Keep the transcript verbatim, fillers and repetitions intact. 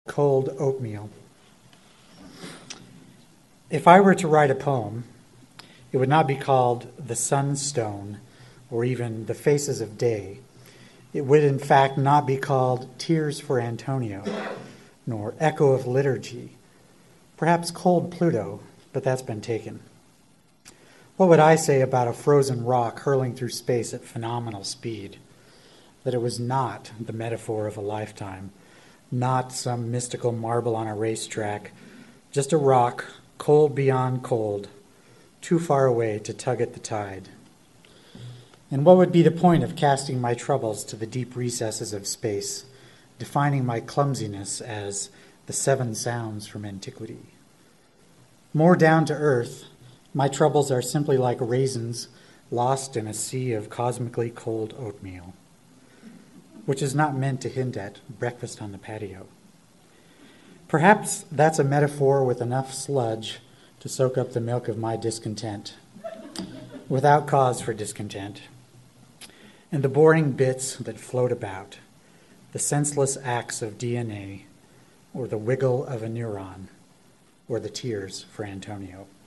Cold oatmeal. If I were to write a poem, it would not be called The Sunstone or even The Faces of Day. It would, in fact, not be called Tears for Antonio, nor Echo of Liturgy. Perhaps Cold Pluto, but that's been taken. What would I say about a frozen rock hurling through space at phenomenal speed? That it was not the metaphor of a lifetime, not some mystical marble on a racetrack, just a rock, cold beyond cold, too far away to tug at the tide. And what would be the point of casting my troubles to the deep recesses of space, defining my clumsiness as the seven sounds from antiquity? More down to earth, my troubles are simply like raisins lost in a sea of cosmically cold oatmeal, which is not meant to hint at breakfast on the patio. Perhaps that's a metaphor with enough sludge to soak up the milk of my discontent, without cause for discontent, and the boring bits that float about, the senseless acts of D N A, or the wiggle of a neuron, or the tears for Antonio.